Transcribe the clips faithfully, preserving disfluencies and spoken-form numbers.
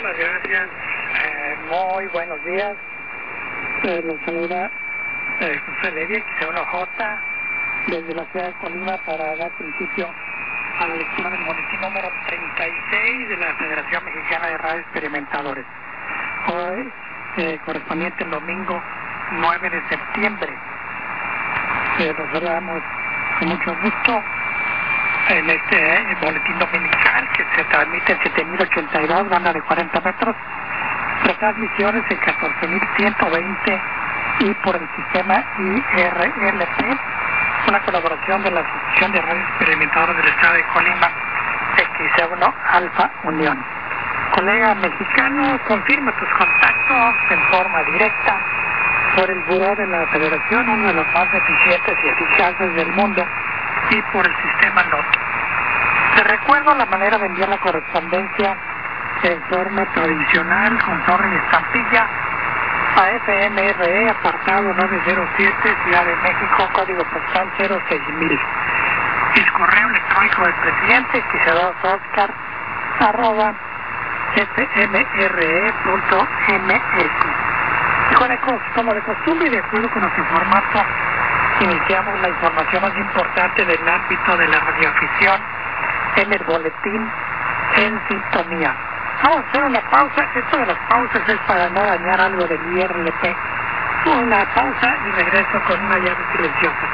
Muchísimas gracias. Eh, muy buenos días. Eh, los saluda eh, José Levy, X uno J, desde la ciudad de Colima para dar principio a la lectura del boletín número treinta y seis de la Federación Mexicana de Radio Experimentadores. Hoy, eh, correspondiente el domingo nueve de septiembre. Eh, los saludamos con mucho gusto en este eh, boletín dominical que se transmite en siete mil ochenta y dos, banda de cuarenta metros, retransmisiones en catorce mil ciento veinte y por el sistema I R L P, una colaboración de la Asociación de Radio Experimentadores del Estado de Colima, X uno Alfa Unión. Colega mexicano, confirma tus contactos en forma directa por el Buró de la Federación, uno de los más eficientes y eficaces del mundo, y por el sistema N O T. Te recuerdo la manera de enviar la correspondencia en forma tradicional, con sobre y estampilla, a F M R E, apartado nueve cero siete, Ciudad de México, código postal cero seis mil. El correo electrónico del presidente, Quisedos Oscar, arroba f m r e punto m x. Y con el, como de costumbre y de acuerdo con nuestro formato, iniciamos la información más importante del ámbito de la radioafición en el boletín En Sintonía. Vamos a hacer una pausa. Esto de las pausas es para no dañar algo del I R L P. Una pausa y regreso con una llave silenciosa.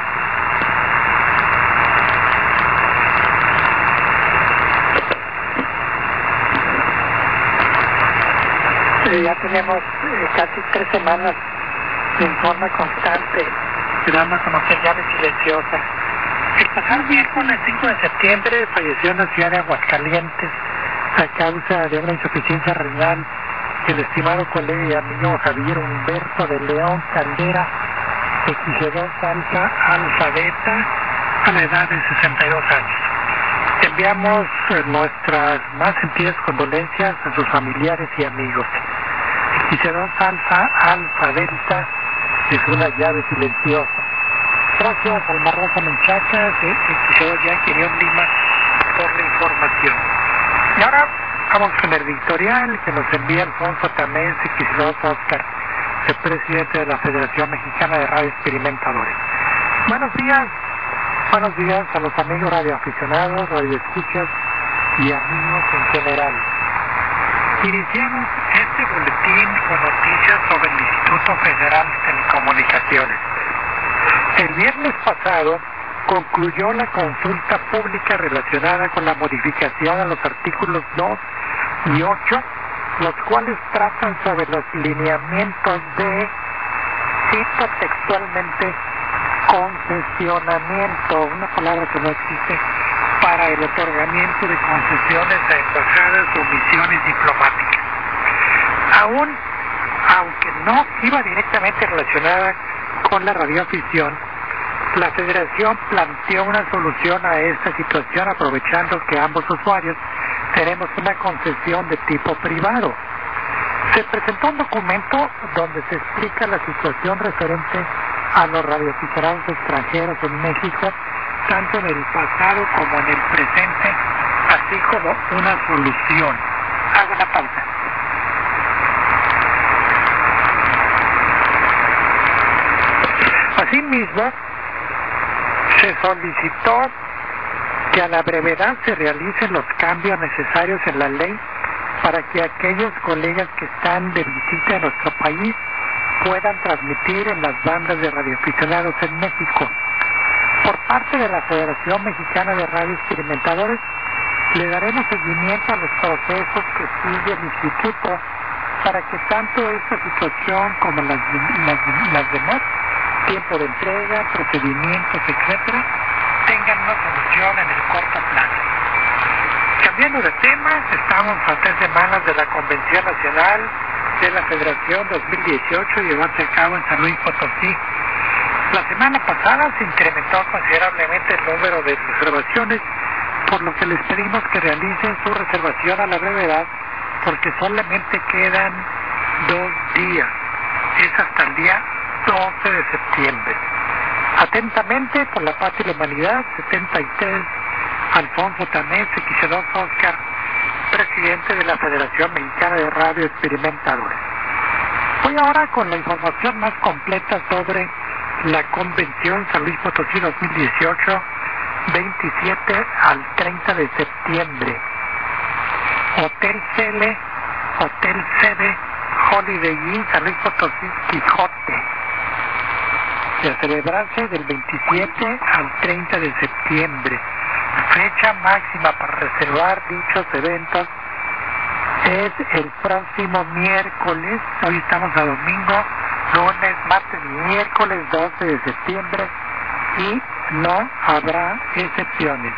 Eh, ya tenemos eh, casi tres semanas en forma constante dando a conocer llaves silenciosas. El pasado miércoles cinco de septiembre falleció en la ciudad de Aguascalientes a causa de una insuficiencia renal el estimado colega y amigo Javier Humberto de León Caldera, X dos Alfa Alfa Beta, a la edad de sesenta y dos años. Enviamos eh, nuestras más sentidas condolencias a sus familiares y amigos. X dos Alfa Alfa Beta es una llave silenciosa. Gracias al Marrosa Menchaca de X dos Yankee León Lima por la información. Y ahora vamos con el editorial que nos envía Alfonso Tamés, X dos Oscar, el presidente de la Federación Mexicana de Radio Experimentadores. Buenos días, buenos días a los amigos radioaficionados, radioescuchas y amigos en general. Iniciamos este boletín con noticias sobre el Instituto Federal de Telecomunicaciones. El viernes pasado concluyó la consulta pública relacionada con la modificación a los artículos dos y ocho, los cuales tratan sobre los lineamientos de, cito textualmente, concesionamiento, una palabra que no existe, para el otorgamiento de concesiones a embajadas o misiones diplomáticas. Aún, aunque no iba directamente relacionada con la radioafición, la Federación planteó una solución a esta situación aprovechando que ambos usuarios tenemos una concesión de tipo privado. Se presentó un documento donde se explica la situación referente a los radioaficionados extranjeros en México, tanto en el pasado como en el presente, así como una solución. Hago una pausa. Asimismo, se solicitó que a la brevedad se realicen los cambios necesarios en la ley para que aquellos colegas que están de visita en nuestro país puedan transmitir en las bandas de radioaficionados en México. Por parte de la Federación Mexicana de Radio Experimentadores, le daremos seguimiento a los procesos que sigue el Instituto para que tanto esta situación como las, las, las demás, tiempo de entrega, procedimientos, etcétera, tengan una solución en el corto plazo. Cambiando de tema, estamos a tres semanas de la Convención Nacional de la Federación dos mil dieciocho llevarse a cabo en San Luis Potosí. La semana pasada se incrementó considerablemente el número de reservaciones, por lo que les pedimos que realicen su reservación a la brevedad, porque solamente quedan dos días. Es hasta el día doce de septiembre. Atentamente, por la paz y la humanidad, setenta y tres, Alfonso Tamés, X dos Oscar, presidente de la Federación Mexicana de Radio Experimentadores. Voy ahora con la información más completa sobre la Convención San Luis Potosí dos mil dieciocho, veintisiete al treinta de septiembre. Hotel Cele, Hotel Sede, Holiday Inn, San Luis Potosí, Quijote. Se celebrarse del veintisiete al treinta de septiembre. Fecha máxima para reservar dichos eventos es el próximo miércoles. Hoy estamos a domingo, lunes, martes y miércoles doce de septiembre, y no habrá excepciones.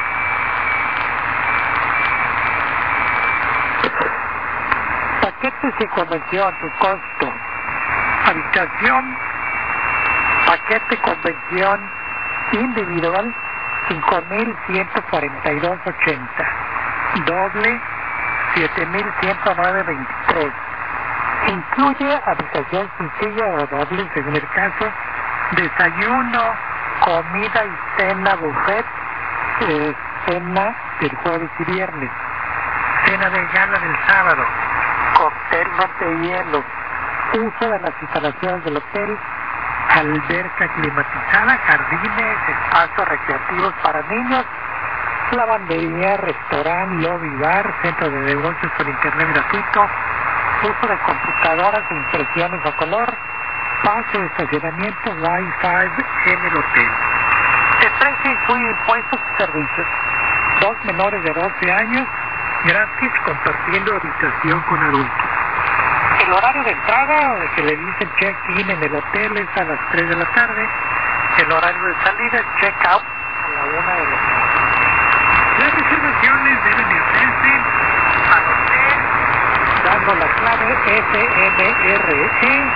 Paquetes de convención, su costo: habitación, paquete convención individual, cinco mil ciento cuarenta y dos ochenta, doble, siete mil ciento nueve veintitrés. Incluye habitación sencilla o doble según el caso, desayuno, comida y cena buffet, eh, cena del jueves y viernes, cena de gala del sábado, cóctel hielo, uso de las instalaciones del hotel, alberca climatizada, jardines, espacios recreativos para niños, lavandería, restaurante, lobby bar, centro de negocios por internet gratuito, uso de computadoras e impresiones a color, pase de estacionamiento, Wi-Fi en el hotel. El precio incluye impuestos y servicios. Dos menores de doce años, gratis, compartiendo habitación con adultos. El horario de entrada, que le dicen check-in en el hotel, es a las tres de la tarde. El horario de salida es check-out a la una de la tarde. Las reservaciones deben de hacerse al hotel dando la clave F M R E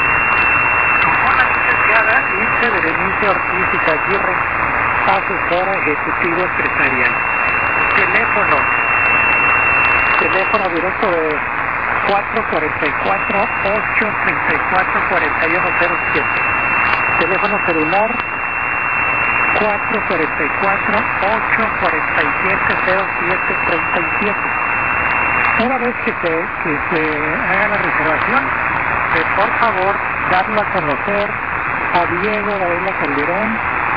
con la licenciada Ilse Berenice Ortiz y Aguirre, asesora ejecutivo empresarial. Teléfono, teléfono directo de cuatro cuatro cuatro, ocho tres cuatro, cuatro uno cero siete. Teléfono celular cuatro cuatro cuatro, ocho cuatro siete, cero siete tres siete. Una vez que se, que se haga la reservación, eh, por favor, darlo a conocer a Diego Varela Calderón,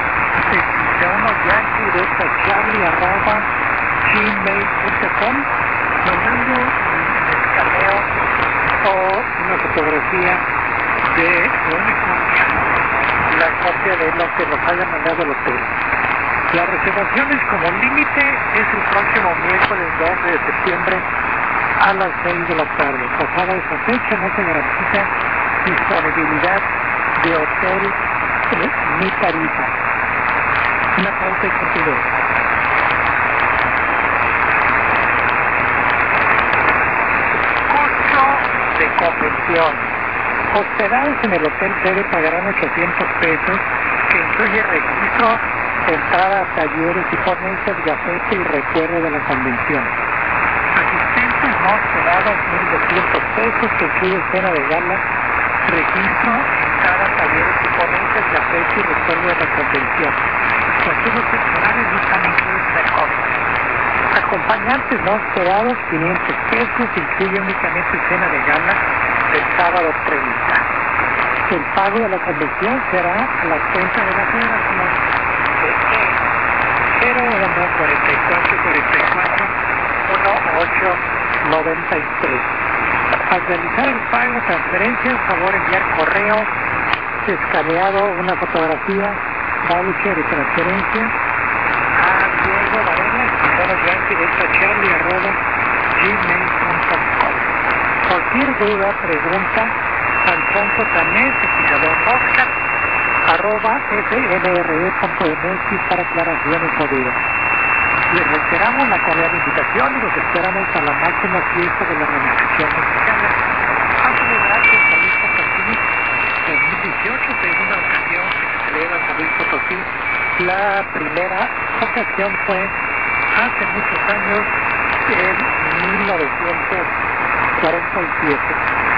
de unos yankees de esta charlie arroba gmail punto com, mandando un escaneo o una fotografía de una copia, la copia de lo que nos haya mandado el hotel. Las reservaciones como límite es el próximo miércoles doce de septiembre a las seis de la tarde. Pasada esa fecha no se garantiza disponibilidad de hotel eh, ni tarifa. Una pausa y continuamos. Costo de convención. Hospedados en el hotel sede pagarán ochocientos pesos, que incluye registro, entrada a talleres y ponencias, gafete y recuerdo de la convención. Asistentes no hospedados mil doscientos pesos, que incluye cena de gala, registro, entrada a talleres y ponencias, gafete y recuerdo de la convención. Consumos personales no están incluidos en el costo. Acompañantes no hospedados quinientos pesos, incluye únicamente cena de gala del sábado treinta. El pago de la convención será a la cuenta de la federación de cero uno cuarenta y cuatro cuarenta y cuatro dieciocho noventa y tres. Al realizar el pago de transferencia, favor enviar correo escaneado, una fotografía, voucher de transferencia a Diego Varela, escritor yankee de Charlie arroba gmail punto com. Cualquier duda, pregunta, Alfonso Tanés, Equizador Oscar, arroba fnre punto mx para aclaraciones o dudas. Les reiteramos la cordial invitación y los esperamos a la máxima fiesta de la Organización Mexicana a celebrarse en San Luis Potosí dos mil dieciocho, segunda ocasión que se celebra en San Luis Potosí. La primera ocasión fue hace muchos años, en mil novecientos cuarenta y siete.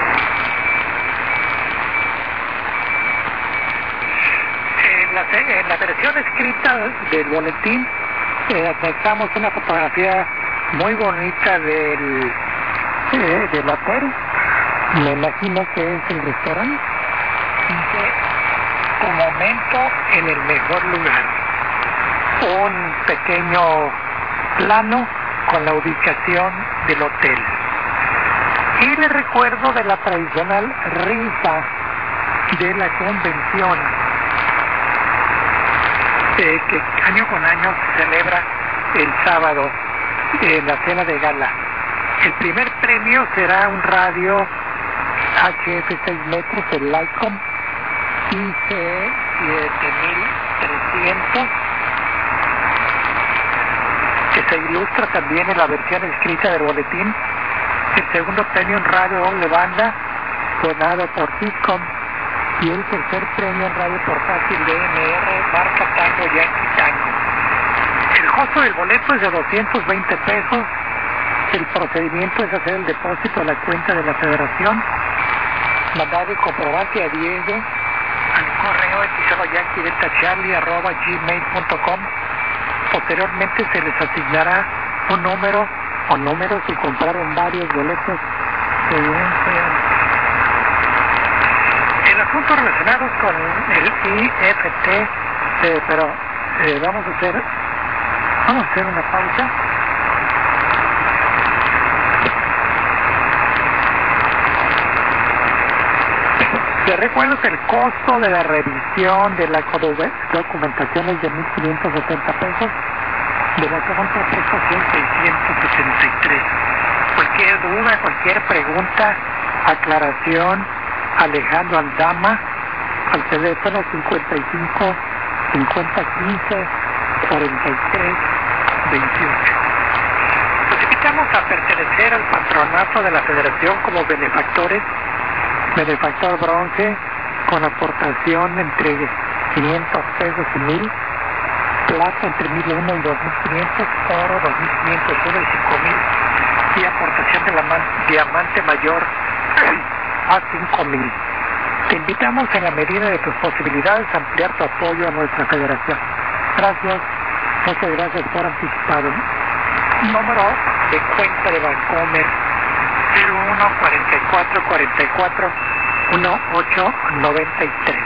En la, en la versión escrita del boletín eh, anexamos una fotografía muy bonita del, eh, del hotel. Me imagino que es el restaurante. Dice, un momento en el mejor lugar. Un pequeño plano con la ubicación del hotel. Y le recuerdo de la tradicional rifa de la convención, eh, que año con año se celebra el sábado en la cena de gala. El primer premio será un radio H F seis metros, el Lycom, I C siete mil trescientos, que se ilustra también en la versión escrita del boletín. El segundo premio, un radio doble banda donado por Ciscom, y el tercer premio, un radio portátil de M R marca Tango Yankee Tango. El costo del boleto es de doscientos veinte pesos. El procedimiento es hacer el depósito a la cuenta de la federación, mandar el comprobante a Diego al correo episodoyanquideltacharlie arroba gmail punto com. Posteriormente se les asignará un número o números si compraron varios boletos. En asuntos relacionados con el I F T, eh, pero eh, vamos a hacer vamos a hacer una pausa. Te recuerdo que el costo de la revisión de la documentación es de mil quinientos setenta pesos, de la contraprestación seiscientos setenta y tres. Cualquier duda, cualquier pregunta, aclaración, Alejandro Aldama al teléfono cincuenta y cinco cincuenta quince cuarenta y tres veintiocho. Los invitamos a pertenecer al patronato de la Federación como benefactores. Benefactor bronce con aportación entre quinientos pesos y mil, plata entre mil uno y dos mil quinientos, oro dos mil quinientos uno y cinco mil, y aportación de la diamante mayor a cinco mil. Te invitamos en la medida de tus posibilidades a ampliar tu apoyo a nuestra federación. Gracias, muchas gracias por anticipado. Número de cuenta de Bancomer cero uno cuarenta y cuatro cuarenta y cuatro dieciocho noventa y tres.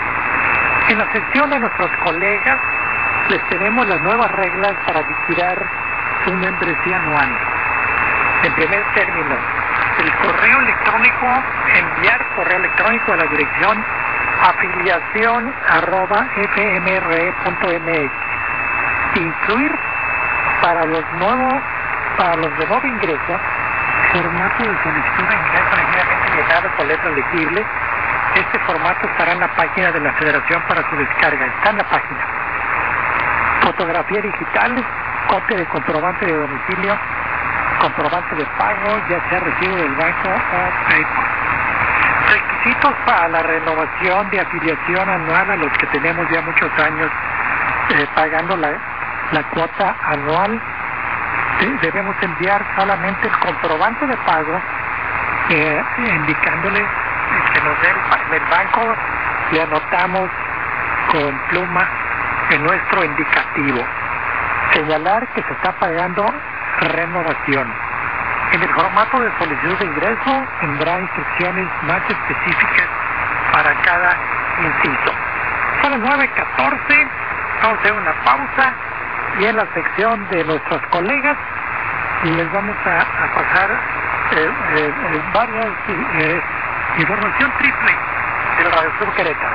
En la sección de nuestros colegas les tenemos las nuevas reglas para liquidar su membresía anual. En primer término, el correo electrónico, enviar correo electrónico a la dirección afiliación arroba fmre punto mx. Incluir para los nuevos, para los de nuevo ingreso, formato de solicitud de ingreso debidamente llenado con letra legible. Este formato estará en la página de la Federación para su descarga. Está en la página. Fotografía digital, copia de comprobante de domicilio, comprobante de pago, ya sea recibo del banco o PayPal. Requisitos para la renovación de afiliación anual a los que tenemos ya muchos años eh, pagando la, la cuota anual. Debemos enviar solamente el comprobante de pago, eh, indicándole que nos dé el, el banco, le anotamos con pluma en nuestro indicativo. Señalar que se está pagando renovación. En el formato de solicitud de ingreso tendrá instrucciones más específicas para cada inciso. Son las nueve catorce, vamos a hacer una pausa. Y en la sección de nuestros colegas les vamos a, a pasar eh, eh, eh, varias eh, información triple del Radio Club Querétaro.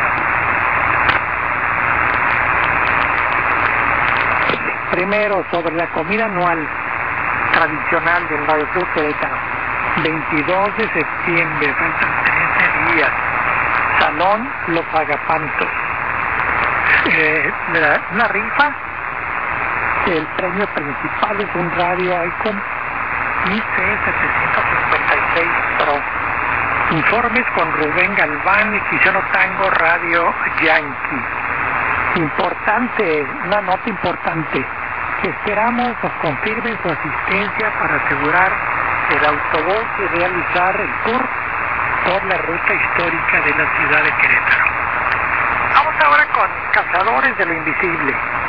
Primero, sobre la comida anual tradicional del Radio Club Querétaro. veintidós de septiembre, faltan trece días. Salón Los Agapantos. Eh, la, una rifa. El premio principal es un radio Icon I C setecientos cincuenta y seis Pro. Informes con Rubén Galván y Tiziano Tango Radio Yankee. Importante, una nota importante. Esperamos nos confirmen su asistencia para asegurar el autobús y realizar el tour por la ruta histórica de la ciudad de Querétaro. Vamos ahora con Cazadores de lo Invisible.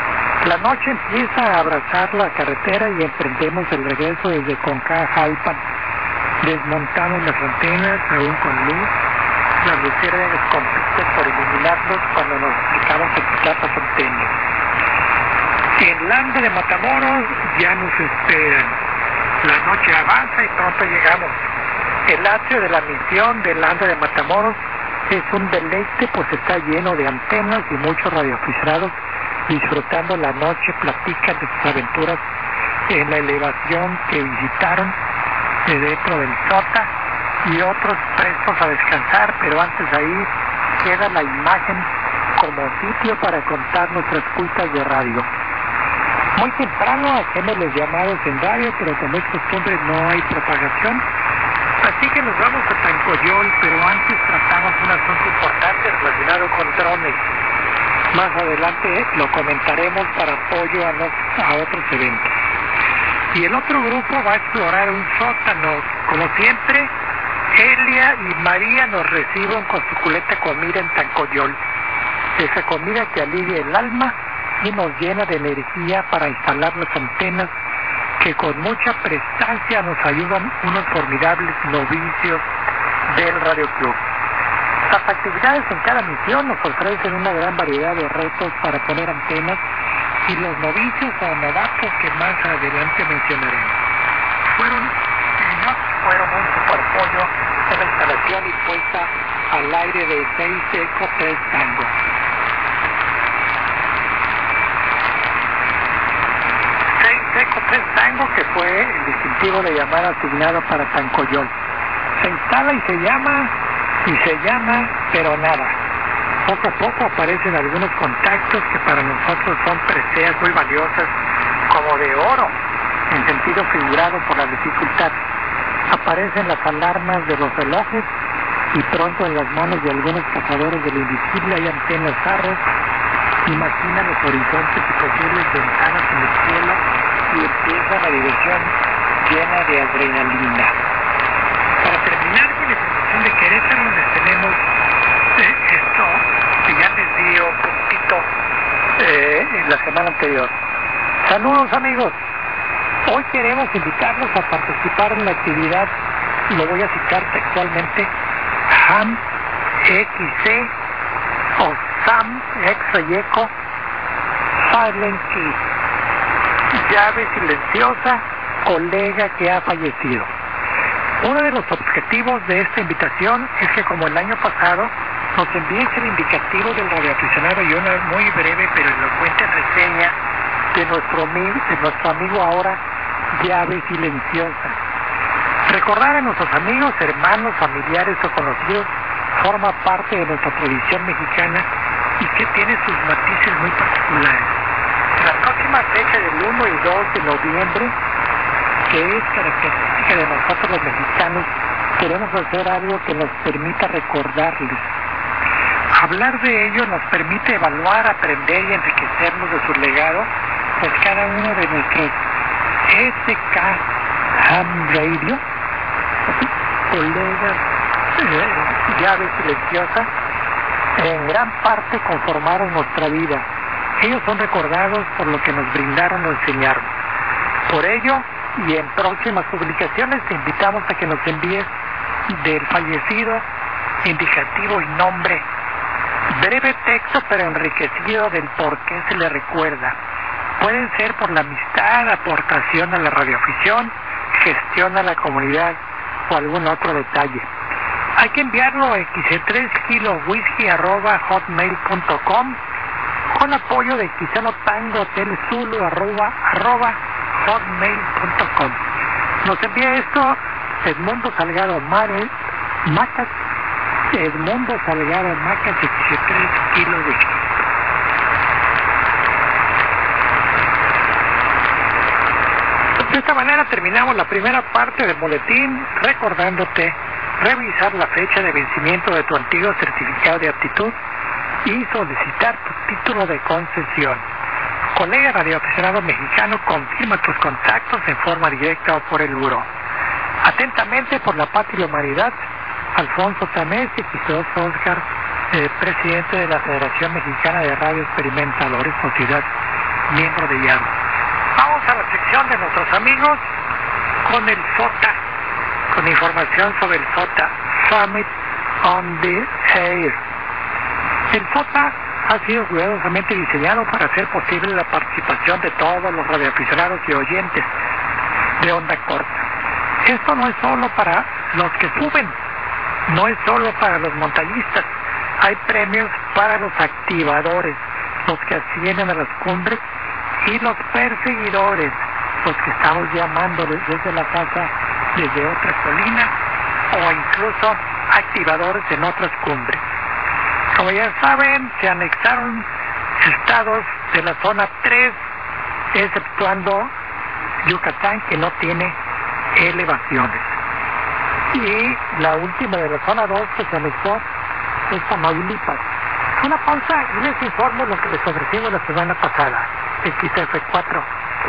La noche empieza a abrazar la carretera y emprendemos el regreso desde Conca a Jalpan. Desmontamos las antenas, aún con luz. Las luciérnagas compiten por iluminarnos cuando nos explicamos a quitar las antenas. En Landa de Matamoros ya nos esperan. La noche avanza y pronto llegamos. El atrio de la misión de Landa de Matamoros es un deleite, pues está lleno de antenas y muchos radioaficionados disfrutando la noche, platican de sus aventuras en la elevación que visitaron de dentro del Sota y otros prestos a descansar, pero antes de ahí queda la imagen como sitio para contar nuestras cuitas de radio. Muy temprano hacemos los llamados en radio, pero como es costumbre no hay propagación, así que nos vamos a Tancoyol, pero antes tratamos un asunto importante relacionado con drones. Más adelante lo comentaremos para apoyo a, los, a otros eventos. Y el otro grupo va a explorar un sótano. Como siempre, Elia y María nos reciben con suculenta comida en Tancoyol. Esa comida que alivia el alma y nos llena de energía para instalar las antenas que con mucha prestancia nos ayudan unos formidables novicios del Radio Club. Las actividades en cada misión nos ofrecen una gran variedad de retos para poner antenas y los novicios o novatos que más adelante mencionaremos. Fueron, ellos fueron un superpollo en la instalación y puesta al aire de seis Eco tres Tango. seis Eco tres Tango, que fue el distintivo de llamada asignado para Tancoyol. Se instala y se llama... y se llama, pero nada. Poco a poco aparecen algunos contactos que para nosotros son preseas muy valiosas, como de oro, en sentido figurado por la dificultad. Aparecen las alarmas de los relojes y pronto en las manos de algunos cazadores del invisible hay antenas zarros. Imagina los horizontes y posibles ventanas en el cielo y empieza la diversión llena de adrenalina. Para terminar con la información de Querétaro, les tenemos eh, esto que ya les di un poquito eh, en la semana anterior. Saludos, amigos. Hoy queremos invitarlos a participar en la actividad, lo voy a citar textualmente, Ham X C o Sam X Y Eco Silent Key, llave silenciosa, colega que ha fallecido. Uno de los objetivos de esta invitación es que, como el año pasado, nos envíes el indicativo del radioaficionado y una muy breve pero elocuente reseña de nuestro, de nuestro amigo ahora llave silenciosa. Recordar a nuestros amigos, hermanos, familiares o conocidos forma parte de nuestra tradición mexicana y que tiene sus matices muy particulares. En la próxima fecha del uno y dos de noviembre, que es característica de nosotros los mexicanos, queremos hacer algo que nos permita recordarles. Hablar de ello nos permite evaluar, aprender y enriquecernos de su legado, pues cada uno de nuestros S K Ham Radio, colegas, eh, llave silenciosa, en gran parte conformaron nuestra vida. Ellos son recordados por lo que nos brindaron o enseñaron. Por ello, y en próximas publicaciones te invitamos a que nos envíes del fallecido indicativo y nombre, breve texto pero enriquecido del por qué se le recuerda. Pueden ser por la amistad, aportación a la radioafición, gestión a la comunidad o algún otro detalle. Hay que enviarlo a x tres kilo whisky arroba hotmail punto com con apoyo de Quizano Tango Hotel Zulu arroba, arroba hotmail punto com. Nos envía esto Edmundo Salgado Mares, Macas, Edmundo Salgado Macas, x tres kilo whisky. De esta manera terminamos la primera parte del boletín, recordándote revisar la fecha de vencimiento de tu antiguo certificado de aptitud y solicitar tu título de concesión. Colega radioaficionado mexicano, confirma tus contactos en forma directa o por el buró. Atentamente, por la patria y la humanidad, Alfonso Tamés y Quisos Oscar, eh, presidente de la Federación Mexicana de Radio Experimentadores, Sociedad miembro de I A R. Vamos a la sección de nuestros amigos con el SOTA, con información sobre el SOTA, Summit on the Air. El SOTA ha sido cuidadosamente diseñado para hacer posible la participación de todos los radioaficionados y oyentes de onda corta. Esto no es solo para los que suben, no es solo para los montañistas, hay premios para los activadores, los que ascienden a las cumbres, y los perseguidores, los que estamos llamando desde la casa, desde otra colina, o incluso activadores en otras cumbres. Como ya saben, se anexaron estados de la zona tres, exceptuando Yucatán, que no tiene elevaciones. Y la última de la zona dos que se anexó es Tamaulipas. Una pausa y les informo lo que les ofrecimos la semana pasada, X F cuatro.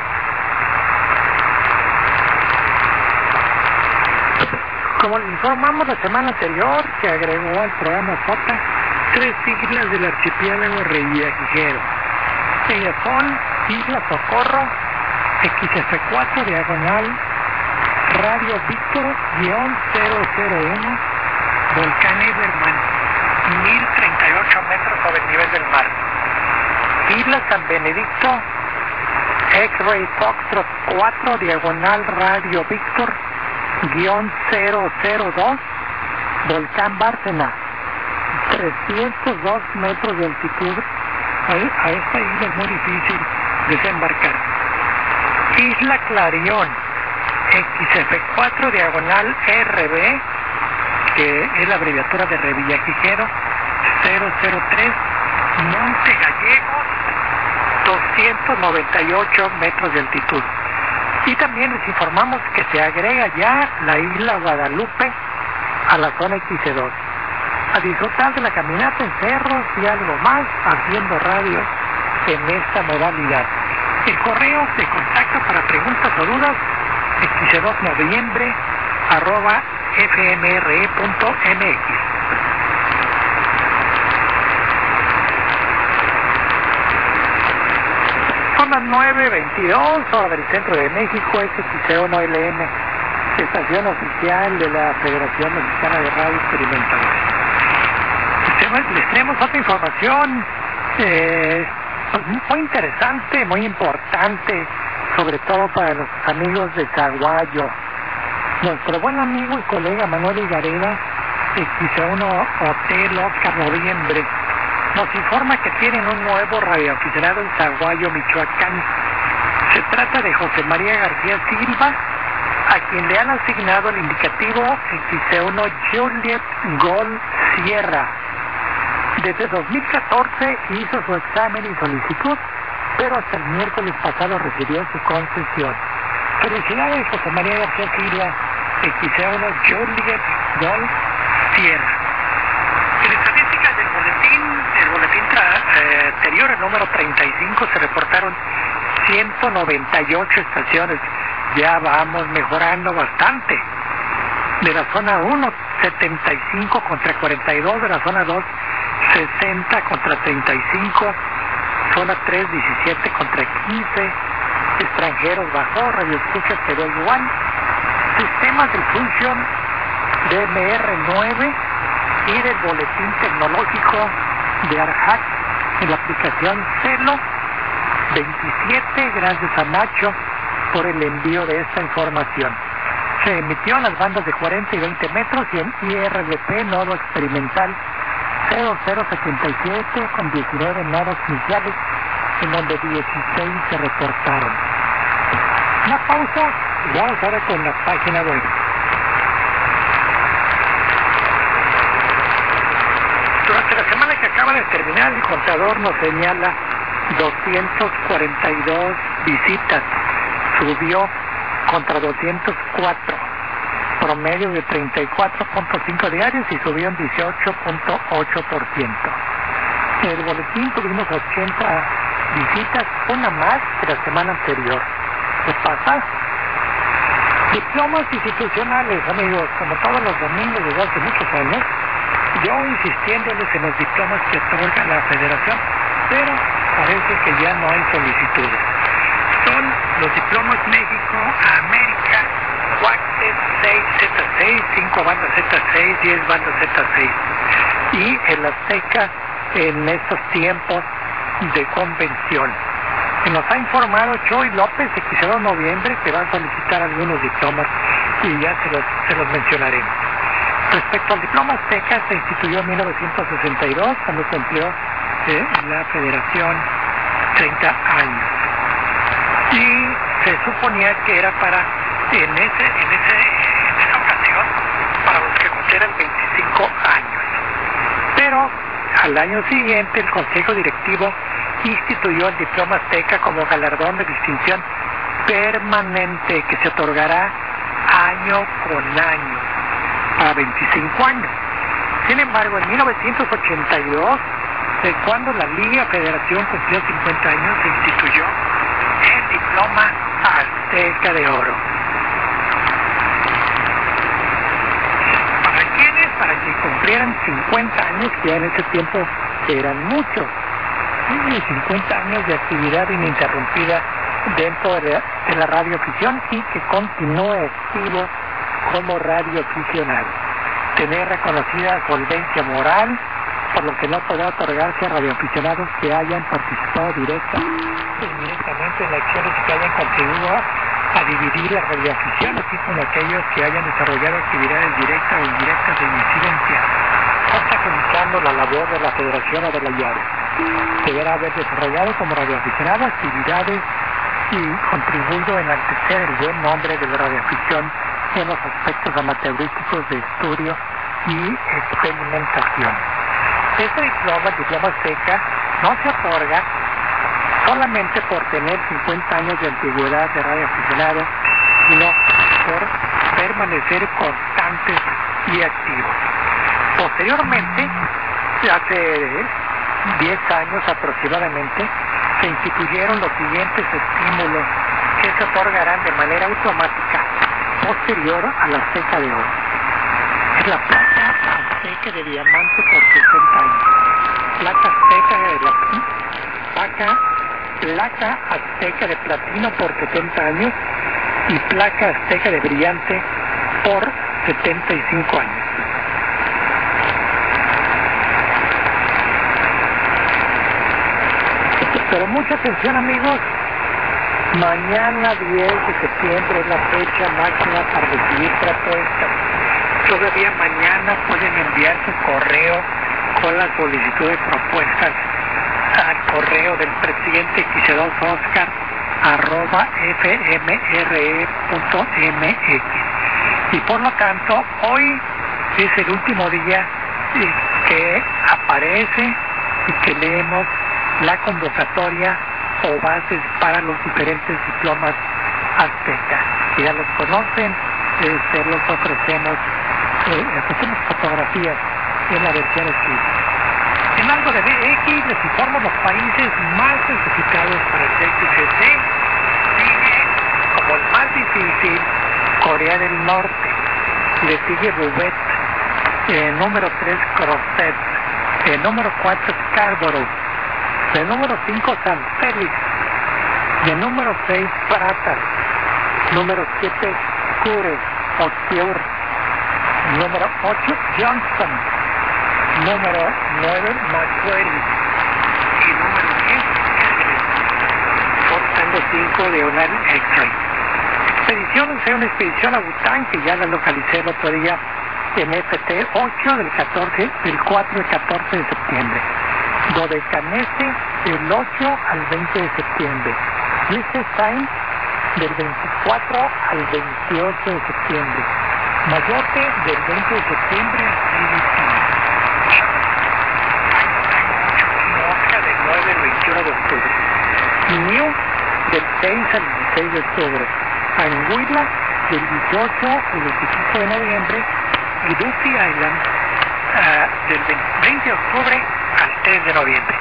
Como les informamos la semana anterior, se agregó al programa SOTA tres islas del archipiélago revillagigedo. Ellas son Isla Socorro, X F cuatro diagonal Radio Víctor cero cero uno, Volcán Everman, mil treinta y ocho metros sobre el nivel del mar. Isla San Benedicto, X-Ray Foxtrot cuatro diagonal Radio Víctor cero cero dos, Volcán Bárcena, trescientos dos metros de altitud. A esta isla es muy difícil desembarcar. Isla Clarión, X F cuatro diagonal R B, que es la abreviatura de Revillagigedo, cero cero tres, Monte Gallegos, doscientos noventa y ocho metros de altitud. Y también les informamos que se agrega ya la isla Guadalupe a la zona X dos. A disfrutar de la caminata en cerros y algo más, haciendo radio en esta modalidad. El correo de contacto para preguntas o dudas, X dos noviembre arroba fmre punto mx. Son las nueve veintidós, hora del centro de México, es X uno L M, estación oficial de la Federación Mexicana de Radio Experimentales. Les tenemos otra información eh, muy interesante, muy importante, sobre todo para los amigos de Zaguayo. Nuestro buen amigo y colega Manuel Higareda, X uno Hotel Oscar Noviembre, nos informa que tienen un nuevo radioaficionado en Zaguayo, Michoacán. Se trata de José María García Silva, a quien le han asignado el indicativo X uno Juliet Gol Sierra. Desde dos mil catorce hizo su examen y solicitud, pero hasta el miércoles pasado recibió su concesión. Felicidades, José María García Silva, X uno Juliet Gol Sierra. En estadísticas del boletín, el boletín tra, eh, anterior, el número treinta y cinco, se reportaron ciento noventa y ocho estaciones. Ya vamos mejorando bastante. De la zona uno, setenta y cinco contra cuarenta y dos, de la zona dos, sesenta contra treinta y cinco, zona tres, diecisiete contra quince, extranjeros bajó, radio escucha quedó igual, sistemas de Fusion D M R nueve y del boletín tecnológico de ARHAC en la aplicación Celo veintisiete, gracias a Nacho por el envío de esta información. Se emitió en las bandas de cuarenta y veinte metros y en I R B P nodo experimental cero cero setenta y siete con diecinueve nodos iniciales, en donde dieciséis se reportaron. Una pausa y vamos ahora con la página web. Durante la semana que acaba de terminar, el contador nos señala doscientas cuarenta y dos visitas, subió contra doscientos cuatro, promedio de treinta y cuatro punto cinco diarios y subió en dieciocho punto ocho por ciento. En el boletín tuvimos ochenta visitas, una más que la semana anterior. ¿Qué pasa? Diplomas institucionales, amigos, como todos los domingos desde hace muchos años, yo insistiéndoles en los diplomas que otorga la Federación, pero parece que ya no hay solicitudes. Son los diplomas México, América, Huaxtec seis Z seis, cinco banda Z seis, diez banda Z seis. Y el Azteca en estos tiempos de convención. Nos ha informado Choy López de que será en noviembre que va a solicitar algunos diplomas y ya se los, se los mencionaremos. Respecto al diploma Azteca, se instituyó en mil novecientos sesenta y dos cuando cumplió eh, la Federación treinta años. Y se suponía que era para, en, ese, en, ese, en esa ocasión, para los que cumplieran veinticinco años. Pero al año siguiente el Consejo Directivo instituyó el diploma Azteca como galardón de distinción permanente que se otorgará año con año a veinticinco años. Sin embargo, en mil novecientos ochenta y dos, de cuando la Liga Federación cumplió cincuenta años, se instituyó el diploma Azteca de Oro. ¿Para quiénes? Para que cumplieran cincuenta años, que ya en ese tiempo eran muchos. Y cincuenta años de actividad ininterrumpida dentro de la, de la radioafición y que continúe activo como radioaficionado. Tener reconocida solvencia moral, por lo que no podrá otorgarse a radioaficionados que hayan participado directa o indirectamente en acciones que hayan contribuido a dividir la radioafición, así como aquellos que hayan desarrollado actividades directas o indirectas de incidencia, obstaculizando la labor de la Federación o de la I A R E. Deberá haber desarrollado como radioaficionado actividades y contribuido a enaltecer el buen nombre de la radioafición en los aspectos amateurísticos de estudio y experimentación. Este diploma, el diploma Azteca, no se otorga solamente por tener cincuenta años de antigüedad de radioaficionado, sino por permanecer constantes y activos. Posteriormente, hace diez años aproximadamente, se instituyeron los siguientes estímulos que se otorgarán de manera automática posterior a la Azteca de Oro. Es la placa Azteca de diamante por sesenta años, placa Azteca de la placa, placa Azteca de platino por setenta años y placa Azteca de brillante por setenta y cinco años. Pero mucha atención, amigos, mañana diez de septiembre es la fecha máxima para recibir propuestas. Todavía mañana pueden enviar su correo con la solicitud de propuestas al correo del presidente X dos Oscar arroba f m r e punto m x. Y por lo tanto, hoy es el último día que aparece y que leemos la convocatoria o bases para los diferentes diplomas Azteca. Si ya los conocen, eh, se los ofrecemos, eh, ofrecemos fotografías en la versión escrita. En algo de D X les informo los países más necesitados para el D X C. Sigue como el más difícil Corea del Norte, le sigue Bouvet, eh, número tres Crozet, eh, número cuatro Scarborough, el número cinco San Félix, y el número seis Pratas, número siete Cure o Cure, número ocho Johnston, número nueve McQuarrie y número diez Forzando cinco Leonard X-Ray. Expedición, es una expedición a Bután que ya la localicé el otro día en F T ocho del catorce, del cuatro al catorce de septiembre. Dodecanese del ocho al veinte de septiembre. Liechtenstein del veinticuatro al veintiocho de septiembre. Mayotte del veinte de septiembre al veinticinco. Mosca del nueve al veintiuno de octubre. Niue del seis al dieciséis de octubre. Anguilla del dieciocho al veinticinco de noviembre. Y Duffy Island uh, del veinte de octubre al tres de noviembre.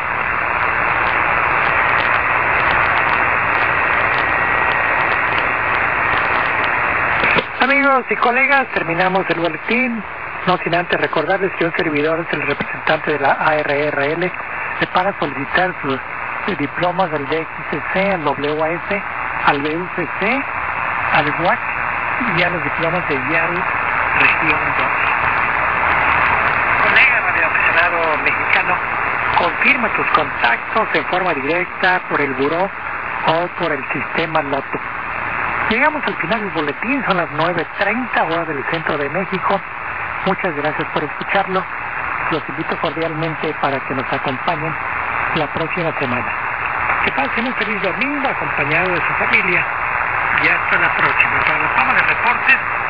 Amigos y colegas, terminamos el boletín, no sin antes recordarles que un servidor es el representante de la A R R L para solicitar sus de diplomas del D X C C, al W A S, al B U C C, al W A C y a los diplomas de I A L Región dos. Colega radioaficionado mexicano, confirma tus contactos en forma directa por el buró o por el sistema Loto. Llegamos al final del boletín, son las nueve treinta hora del centro de México. Muchas gracias por escucharlo. Los invito cordialmente para que nos acompañen la próxima semana. Que pasen un feliz domingo acompañado de su familia y hasta la próxima. Para la toma de reportes,